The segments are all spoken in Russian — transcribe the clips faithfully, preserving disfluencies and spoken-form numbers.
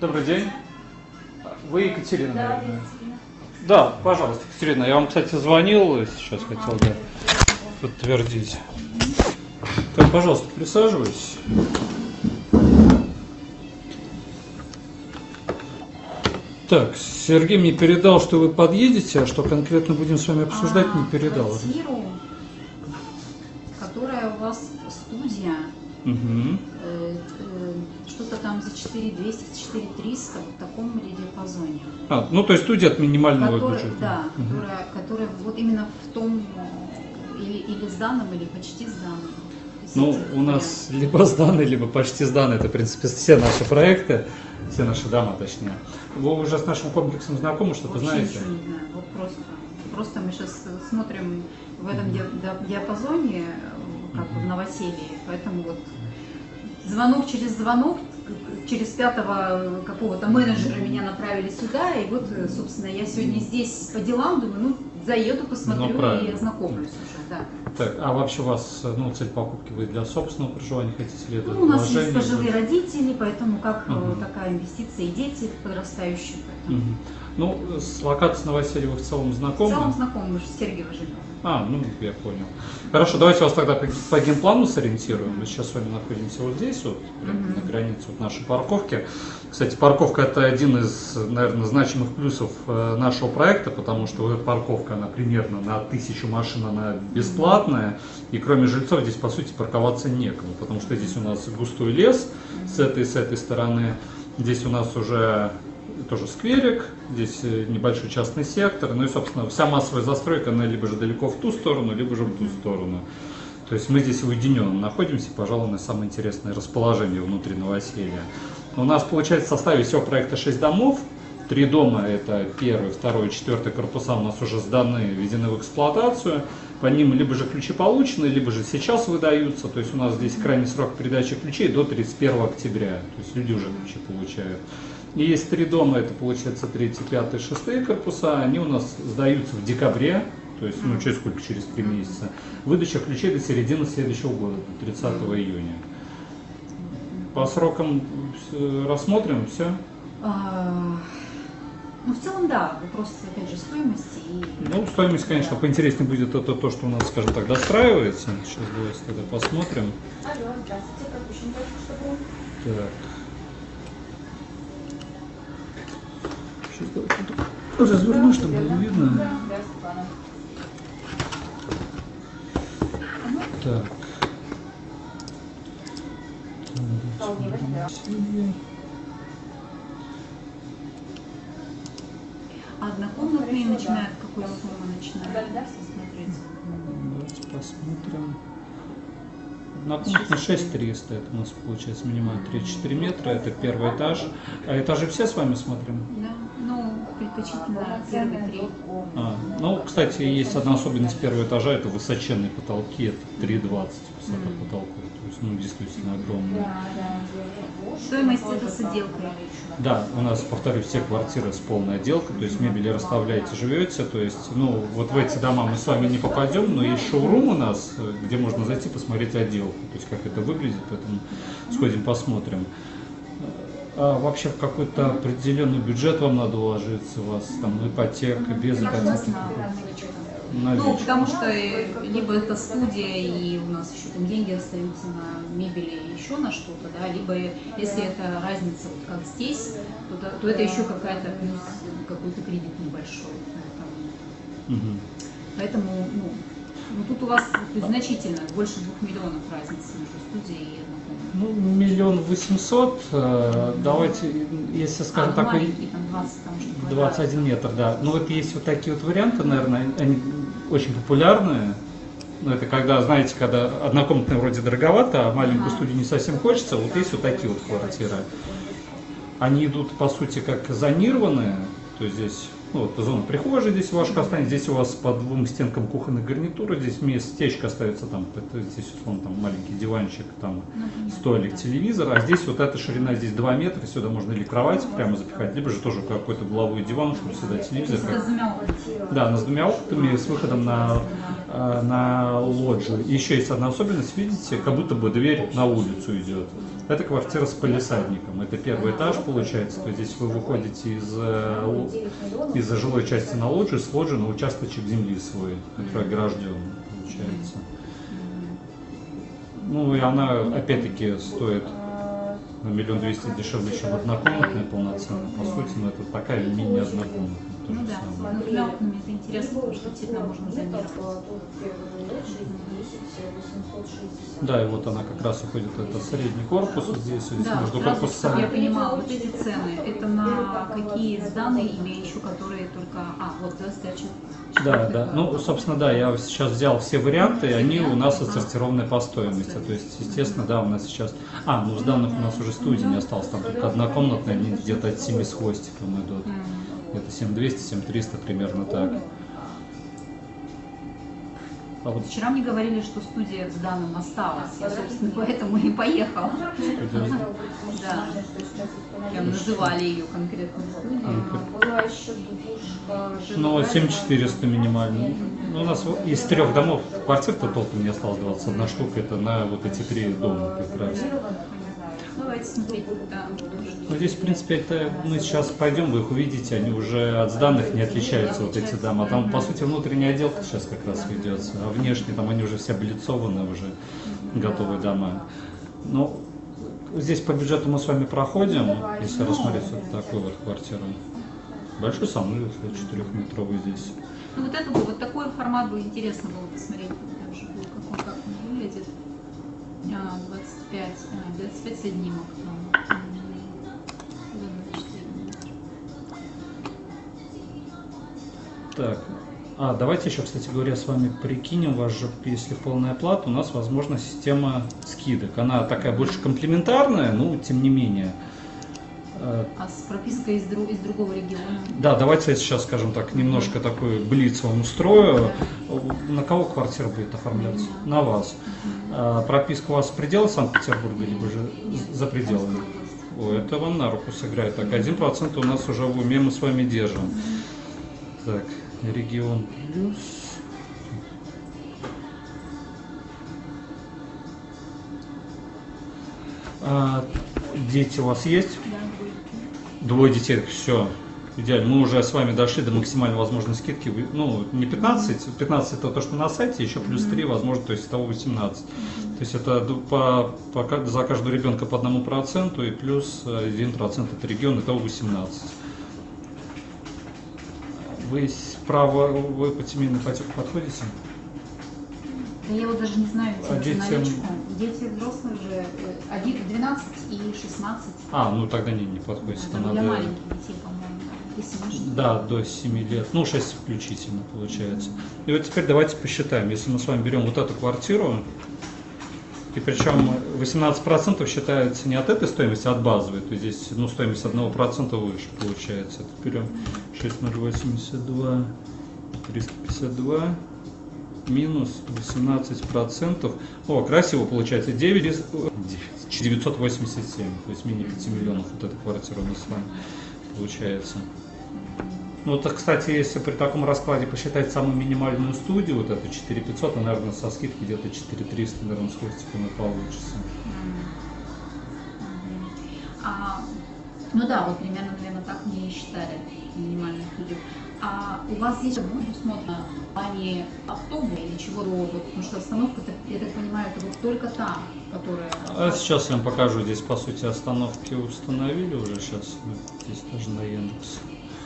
Добрый день. Вы Екатерина, Да, наверное? Екатерина. Да, пожалуйста, Екатерина. Я вам, кстати, звонил, сейчас хотел да, подтвердить. Так, пожалуйста, присаживайтесь. Так, Сергей мне передал, что вы подъедете, а что конкретно будем с вами обсуждать, а, не передал. Квартиру, которая у вас студия, Угу. э, э, что-то там за четыре двести, четыре триста, в таком диапазоне. А, ну то есть студия от минимального Которая, бюджета. да, Угу. которая, которая вот именно в том, э, или, или сданном, или почти сданном. Ну, у нас либо сданы, либо почти сданы. Это, в принципе, все наши проекты, все наши дома, точнее. Вы уже с нашим комплексом знакомы, что-то знаете? Ничего не знаю, вот просто. Просто мы сейчас смотрим в этом ди- диапазоне, как бы в новоселье, поэтому вот звонок через звонок, через пятого какого-то менеджера меня направили сюда, и вот, собственно, я сегодня здесь по делам, думаю, ну, заеду, посмотрю Ну, и ознакомлюсь уже, да. Так, а вообще у вас, ну, цель покупки вы для собственного проживания хотите или для Ну, у нас есть вложения? пожилые родители, поэтому как Мгм. такая инвестиция, и дети подрастающие, поэтому. Мгм. Ну, с локацией новоселья вы в целом В знакомы? целом знакомы, мы же с Сергеева живем. А, ну, я понял. Хорошо, давайте вас тогда по, по генплану сориентируем. Мы сейчас с вами находимся вот здесь, вот, прямо Мгм. на границе вот нашей парковки. Кстати, парковка – это один из, наверное, значимых плюсов э, нашего проекта, потому что вот эта парковка, она примерно на тысячу машин, она бесплатная, и кроме жильцов здесь, по сути, парковаться некому, потому что здесь у нас густой лес с этой и с этой стороны, здесь у нас уже тоже скверик, здесь небольшой частный сектор, ну и, собственно, вся массовая застройка, она либо же далеко в ту сторону, либо же в ту сторону. То есть мы здесь уединенно находимся, пожалуй, на самое интересное расположение внутри новоселья. У нас получается в составе всего проекта шесть домов. Три дома, это первый, второй, четвертый корпуса у нас уже сданы, введены в эксплуатацию. По ним либо же ключи получены, либо же сейчас выдаются. То есть у нас здесь крайний срок передачи ключей до тридцать первого октября. То есть люди уже ключи получают. И есть три дома, это получается третий, пятый, шестые корпуса. Они у нас сдаются в декабре. То есть, ну, через сколько, через три месяца. Выдача ключей до середины следующего года, до тридцатого июня. По срокам рассмотрим все. А, Ну, в целом, да, вопрос, опять же, стоимости и... Ну, стоимость, конечно, поинтереснее будет это то, что у нас, скажем так, достраивается. Сейчас давайте тогда посмотрим. Алло, здравствуйте, пропущен только что был. Так. Сейчас давайте тут разверну, чтобы было видно. Да, да, Светлана. Так. Вполне возможно. А однокомнатные начинают, какой суммы начинают смотреть? Давайте посмотрим. Однокомнатный шесть триста, это у нас получается минимально три-четыре метра, это первый этаж. А этажи все с вами смотрим? Да, ну, предпочтительно первые три. А, ну, кстати, есть одна особенность первого этажа, это высоченные потолки, это три двадцать высота Мгм. потолка, то есть, ну, действительно огромные. Стоимость это с отделкой. Да, у нас, повторюсь, все квартиры с полной отделкой, то есть мебель расставляете, живете, то есть, ну, вот в эти дома мы с вами не попадем, но есть шоурум у нас, где можно зайти посмотреть отделку, то есть как это выглядит, поэтому сходим посмотрим. А вообще в какой-то определенный бюджет вам надо уложиться, у вас там ипотека, без ипотеки? Ну, Наличие. потому что э, либо это студия, и у нас еще там деньги остаются на мебели и еще на что-то, да, либо если это разница, вот как здесь, то, да- то это еще какая-то плюс, какой-то кредит небольшой. Поэтому, Мгм. поэтому, ну, ну, тут у вас то есть, значительно, больше двух миллионов разницы между студией и однокомнатной. Ну, миллион восемьсот, э, давайте, если, скажем А, так, вы- маленький, там двадцать, там что-то. двадцать один метр, да. Ну вот есть вот такие вот варианты, наверное, они очень популярные. Ну, это когда, знаете, когда однокомнатная вроде дороговато, а маленькую Ага. студию не совсем хочется, вот есть вот такие вот квартиры. Они идут, по сути, как зонированные, то есть здесь Ну, вот зона прихожей здесь у вас останется, здесь у вас по двум стенкам кухонная гарнитура, здесь местечко остается, там, это, здесь условно там маленький диванчик, там Ну, столик, да. телевизор, а здесь вот эта ширина, здесь два метра, сюда можно или кровать прямо запихать, либо же тоже какой-то угловой диван, чтобы сюда телевизор. Это с двумя окнами. Да, она с двумя окнами, с выходом на, э, на лоджию. И еще есть одна особенность, видите, как будто бы дверь на улицу идет. Это квартира с палисадником. Это первый этаж получается. То есть здесь вы выходите из, э, из жилой части на лоджию, с лоджии на участочек земли свой, который огражден, получается. Ну и она опять-таки стоит на миллион двести дешевле, чем однокомнатная полноценная. По сути, но это такая мини-однокомнатная. То Ну же да, самое. с двумя окнами это интересно, потому что действительно можно зонировать. Да, и вот она как раз уходит, это средний корпус, вот здесь, вот здесь Да, между сразу, чтобы я корпусами. понимала, вот эти цены, это на какие сданные, или еще которые только... А, вот, да, сдача. Да, да. Ну, собственно, да, я сейчас взял все варианты, и они у нас отсортированы по стоимости. То есть, естественно, да, у нас сейчас... А, ну, сданных у нас уже студии не осталось, там только однокомнатные, они где-то от семи с хвостиком идут. Где-то семь двести, семь триста, примерно так. А вот Вчера мне говорили, что студия в сданном осталась. Я, собственно, поэтому и поехала. Да. Прям называли ее конкретно студией. Была еще душка. ну, семь четыреста минимально. Ну, у нас из трех домов квартир-то толком не осталось двадцать одна штука, это на вот эти три дома как раз. Давайте смотреть. Да. Ну, здесь, в принципе, это мы сейчас пойдем, вы их увидите, они уже от сданных не отличаются, вот эти дома. Там, по сути, внутренняя отделка сейчас как раз ведется, а внешне там они уже все облицованы, уже готовые дома. Но здесь по бюджету мы с вами проходим, если рассмотреть вот такую вот квартиру. Большой санузел, четырехметровый здесь. Ну, вот это бы, вот такой формат бы интересно было посмотреть, даже было, как он, как он выглядит. А, двадцать пять, а, двадцать пять с одним окном. Так, а давайте еще, кстати говоря, с вами прикинем, вас же, если полная оплата, у нас возможна система скидок. Она такая больше комплементарная, но тем не менее. А с пропиской из, друг, из другого региона? Да, давайте я сейчас, скажем так, немножко такой блиц вам устрою. На кого квартира будет оформляться? На вас. А прописка у вас в пределах Санкт-Петербурга, либо же за пределами? О, это вам на руку сыграет. Так, один процент у нас уже в уме мы с вами держим. Так, регион плюс. А, дети у вас есть? Да. Двое детей, все, идеально. Мы уже с вами дошли до максимально возможной скидки. Ну, не пятнадцать, пятнадцать это то, что на сайте, еще плюс три, возможно, то есть того восемнадцать. То есть это по, по, за каждого ребенка по одному проценту и плюс один процент это регион, итого восемнадцать. Вы право, вы по семейной ипотеке подходите? Да я вот даже не знаю, А дети, детям- наличку. Дети взрослые же, один, двенадцать и шестнадцать. А, ну тогда не, не подходите. Это Это для надо... маленьких детей, по-моему. Если можно. Да, до семи лет, ну шесть включительно получается. И вот теперь давайте посчитаем, если мы с вами берем вот эту квартиру, и причем восемнадцать процентов считается не от этой стоимости, а от базовой, то есть здесь ну, стоимость один процент выше получается. Это берем шесть тысяч восемьдесят два, триста пятьдесят два минус восемнадцать процентов. О, красиво получается девять, девятьсот восемьдесят семь, то есть менее пяти миллионов вот эта квартира у нас с вами получается. Ну, это, кстати, если при таком раскладе посчитать самую минимальную студию, вот эту четыре тысячи пятьсот, то, наверное, со скидки где-то четыре тысячи триста, наверное, с хвостиком и получится. А, ну да, вот примерно, наверное, так мне и считали минимальную студию. А у вас здесь будет смотрено в плане автобуса или чего-то, вот, потому что остановка, я так понимаю, это вот только та, которая... А сейчас я вам покажу, здесь, по сути, остановки установили уже сейчас, здесь даже на Яндекс.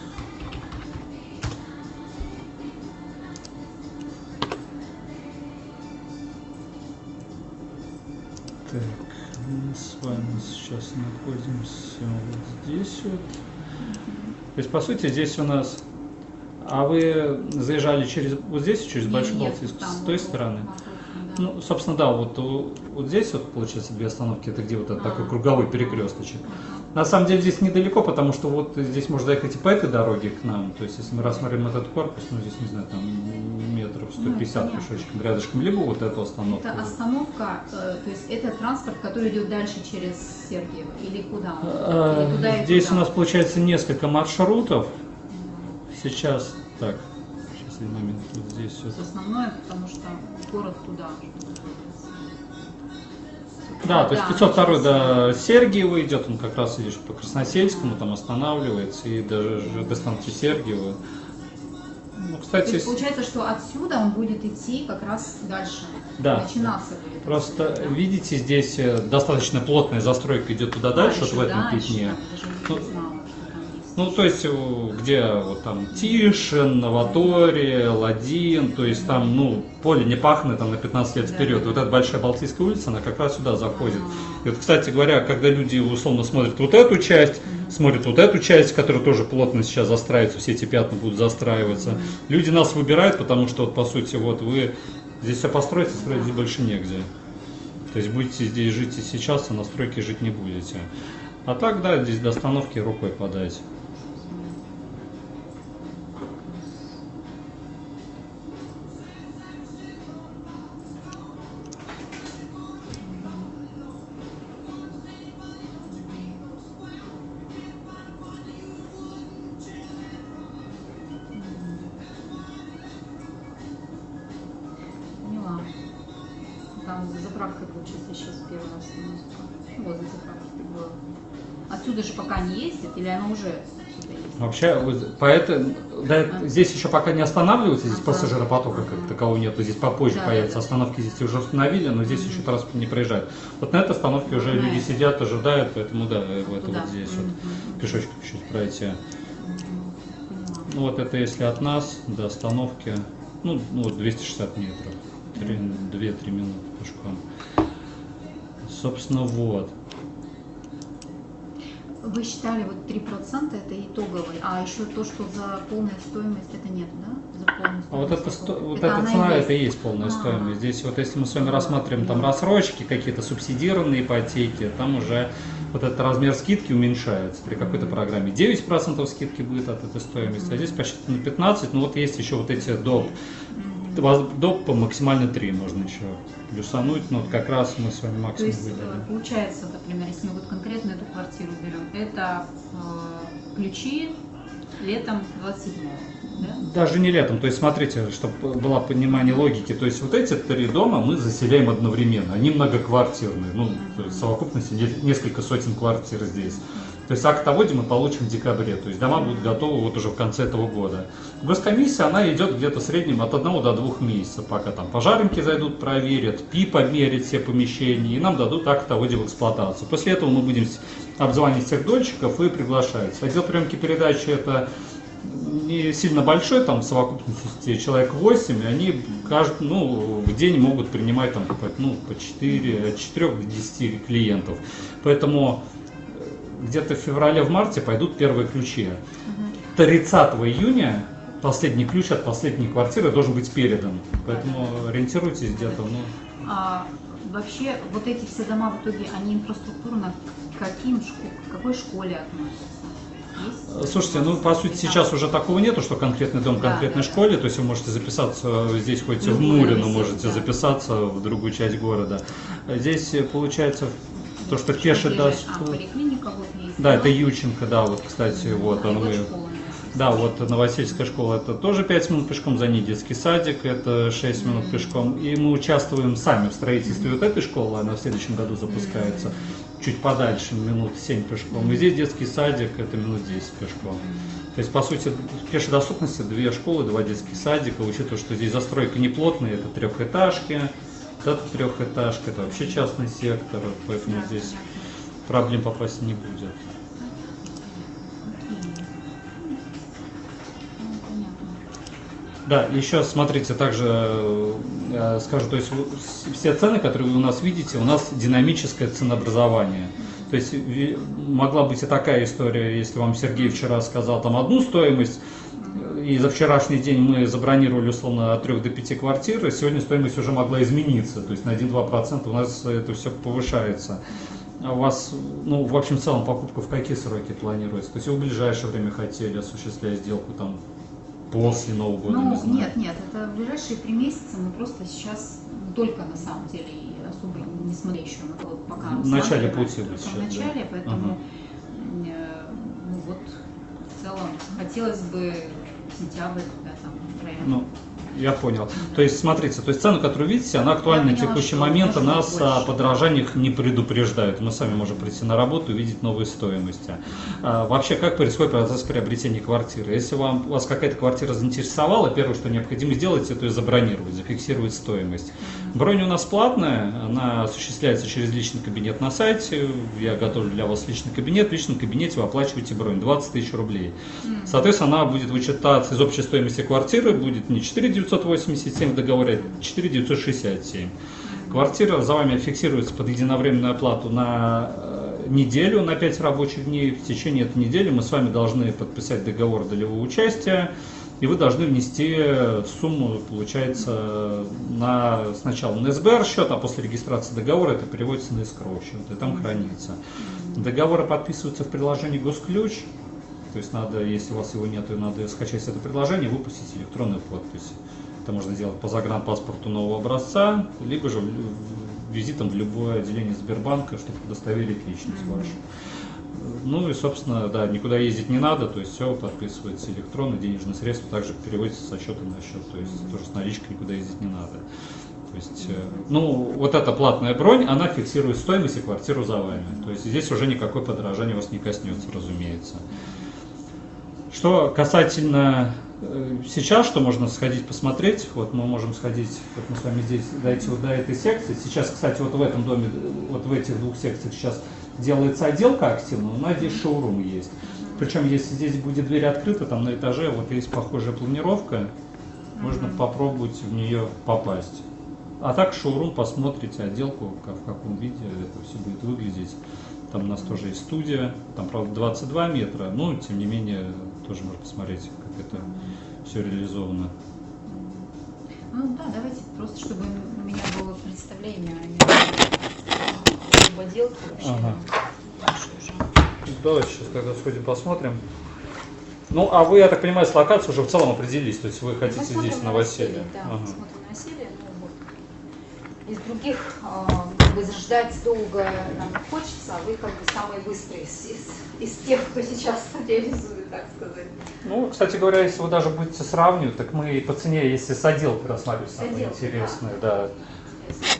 Так, мы с вами сейчас находимся вот здесь вот. То есть, по сути, здесь у нас... А вы заезжали через вот здесь, через Большой Нет, Балтийск, там с той вот, стороны? вокруг, Ну, собственно, да, вот, у- вот здесь вот получается две остановки, это где вот этот А. такой круговой перекресточек. Ага. На самом деле здесь недалеко, потому что вот здесь можно доехать и по этой дороге к нам. То есть если мы рассмотрим этот корпус, ну здесь, не знаю, там метров сто пятьдесят Ну, понятно. пешочком рядышком, либо вот эту остановку. Это остановка, э, то есть это транспорт, который идет дальше через Сергиево или куда? он? А, Или туда и Здесь туда? у нас получается несколько маршрутов. Сейчас, так, сейчас один момент, вот здесь вот. Основное, потому что город туда. Да, то есть пятьсот второй через- до Сергиева идет, он как раз идешь по Красносельскому, там останавливается, и даже до станции Сергиева. Ну, То кстати, есть получается, что отсюда он будет идти как раз дальше. Да. Начинаться будет. просто отсюда, да? видите, здесь э, достаточно плотная застройка идет туда дальше, А, вот в еще этом дальше, пятне. там, даже Ну, не знала, что там есть. Ну, то есть, э, где вот там Тишин, Новатория, Ладин, то есть там, ну, поле не пахнет там на пятнадцать лет Да. вперед. Вот эта большая Балтийская улица, она как раз сюда заходит. И вот, кстати говоря, когда люди условно смотрят вот эту часть, смотрят вот эту часть, которая тоже плотно сейчас застраивается, все эти пятна будут застраиваться, люди нас выбирают, потому что, вот, по сути, вот вы здесь все построите, строить здесь больше негде. То есть будете здесь жить и сейчас, а на стройке жить не будете. А так, да, здесь до остановки рукой подать. Поняла. Там за заправкой, получается, сейчас первая остановка. Ну, возле заправки ты была. Отсюда же пока не ездит, или она уже отсюда ездит? Вообще, вот поэтому, да, А. здесь еще пока не останавливается, здесь Ага. пассажиропотока как Ага. такового нету, здесь попозже Да, появятся да, да. остановки, здесь уже установили, но здесь еще транспорт не проезжает. Вот на этой остановке уже На люди этой. сидят, ожидают, поэтому да, это Туда. вот здесь Мгм. вот пешочком чуть пройти. Мгм. Поняла. Ну вот это если от нас до остановки, ну, ну вот двести шестьдесят метров, две-три минуты пешком. Собственно, вот. Вы считали вот три процента это итоговый, а еще то, что за полную стоимость, это нет, да? За полную А вот стоимость эта, сто- такого. вот Это эта она цена, есть. это и есть полная А. стоимость. Здесь вот если мы с вами Да. рассматриваем там рассрочки, какие-то субсидированные ипотеки, там уже вот этот размер скидки уменьшается при какой-то программе. девять процентов скидки будет от этой стоимости, а здесь посчитано пятнадцать, ну вот есть еще вот эти доп. Мгм. Доп по максимально три можно еще плюсануть, но вот как раз мы с вами То максимум есть, выдали. э, получается, например, если мы вот конкретно эту квартиру берем, это э, ключи летом двадцать седьмого, да? Даже не летом, то есть смотрите, чтобы было понимание логики, то есть вот эти три дома мы заселяем одновременно, они многоквартирные, ну, то есть в совокупности не- несколько сотен квартир здесь. То есть акт о вводе мы получим в декабре, то есть дома будут готовы вот уже в конце этого года. Госкомиссия, она идет где-то в среднем от одного до двух месяцев, пока там пожарники зайдут, проверят, ПИ померят все помещения, и нам дадут акт о вводе в эксплуатацию. После этого мы будем с- обзванивать всех дольщиков и приглашать. Отдел приемки передачи это не сильно большой, там в совокупности человек восемь, и они каждый, ну, в день могут принимать там, по, ну, по четыре, от четырёх до десяти клиентов. Поэтому э, где-то в феврале, в марте пойдут первые ключи. Мгм. тридцатого июня последний ключ от последней квартиры должен быть передан. Поэтому ориентируйтесь где-то. Ну, А вообще вот эти все дома в итоге, они инфраструктурно к каким шко- к какой школе относятся? Есть? слушайте, ну по сути сейчас уже такого нету, что конкретный дом в Да, конкретной да, да. школе, то есть вы можете записаться здесь хоть в Любую Мурино, везде, можете да. записаться в другую часть города. Здесь э, получается то, что пеший Ближайшая- даст. А, поликлиника вот есть. Да, это Юченко, да, вот, кстати, вот И он вот мы. школа. Да, вот Новосельская школа это тоже пять минут пешком, за ней детский садик, это шесть минут Мгм. пешком. И мы участвуем сами в строительстве вот этой школы, она в следующем году запускается. Чуть подальше, минут семь пешком. И здесь детский садик, это минут десять пешком. То есть, по сути, в пешей доступности две школы, два детских садика, учитывая, что здесь застройка не плотная, это трехэтажки, вот это трехэтажка, это вообще частный сектор, поэтому Да, здесь понятно. проблем попасть не будет. Окей. Ну, понятно. Да, еще смотрите, также э, скажу, то есть вы- с- все цены, которые вы у нас видите, у нас динамическое ценообразование. То есть ви- могла быть и такая история, если вам Сергей вчера сказал там одну стоимость, И за вчерашний день мы забронировали условно от трёх до пяти квартир, и сегодня стоимость уже могла измениться, то есть на один-два процента у нас это все повышается. А у вас, ну, в общем, в целом покупка в какие сроки планируется? То есть вы в ближайшее время хотели осуществлять сделку там после Нового года? Ну, не знаю. нет, нет, это в ближайшие три месяца мы просто сейчас только на самом деле и особо не смотря еще на то, пока В начале рассматриваем, пути только вы в сейчас, начале, да? поэтому Ага. э, ну вот в целом хотелось бы сентябрь, да, там, район. Ну, я понял. То есть, смотрите, то есть цену, которую видите, она актуальна Я на поняла, текущий что момент, а может нас быть о больше. подорожаниях не предупреждают. Мы сами можем прийти на работу и увидеть новые стоимости. А, вообще, как происходит процесс приобретения квартиры? Если вам, у вас какая-то квартира заинтересовала, первое, что необходимо сделать, это ее забронировать, зафиксировать стоимость. Бронь у нас платная, она осуществляется через личный кабинет на сайте. Я готовлю для вас личный кабинет. В личном кабинете вы оплачиваете бронь двадцать тысяч рублей. Соответственно, она будет вычитаться из общей стоимости квартиры, будет не четыре тысячи девятьсот восемьдесят семь в договоре, а четыре тысячи девятьсот шестьдесят семь. Квартира за вами фиксируется под единовременную оплату на э, неделю, на пять рабочих дней. В течение этой недели мы с вами должны подписать договор долевого участия, и вы должны внести сумму, получается, на, сначала на эс бэ эр счет, а после регистрации договора это переводится на эскроу счет, и там хранится. Договоры подписываются в приложении Госключ. То есть надо, если у вас его нет, то надо скачать это приложение и выпустить электронную подпись. Это можно сделать по загранпаспорту нового образца, либо же визитом в любое отделение Сбербанка, чтобы удостоверить личность вашу. Ну и, собственно, да, никуда ездить не надо, то есть все подписывается электронно, денежные средства также переводятся со счета на счет, то есть тоже с наличкой никуда ездить не надо. То есть, ну, вот эта платная бронь, она фиксирует стоимость и квартиру за вами. То есть здесь уже никакое подорожание вас не коснется, разумеется. Что касательно э, сейчас, что можно сходить посмотреть, вот мы можем сходить, вот мы с вами здесь дойти вот до этой секции. Сейчас, кстати, вот в этом доме, вот в этих двух секциях сейчас делается отделка активно, у нас здесь шоурум есть. Причем, если здесь будет дверь открыта, там на этаже вот есть похожая планировка, можно попробовать в нее попасть. А так шоурум, посмотрите отделку, как, в каком виде это все будет выглядеть. Там у нас тоже есть студия, там, правда, двадцать два метра, но, тем не менее, тоже можно посмотреть, как это все реализовано. Ну да, давайте просто, чтобы у меня было представление об отделке вообще. Ага. Дальше уже. Давайте сейчас тогда сходим посмотрим. Ну, а вы, я так понимаю, с локацией уже в целом определились, то есть вы хотите Мы смотрим здесь на новоселье? Да, Ага. мы смотрим на новоселье. Ну, вот. Из других э, как бы ждать долго нам не хочется, а вы как бы самые быстрые из, из, из тех, кто сейчас реализует, так сказать. Ну, кстати говоря, если вы даже будете сравнивать, так мы и по цене, если с отделкой рассматривать, самое Отделка, интересное, да. Если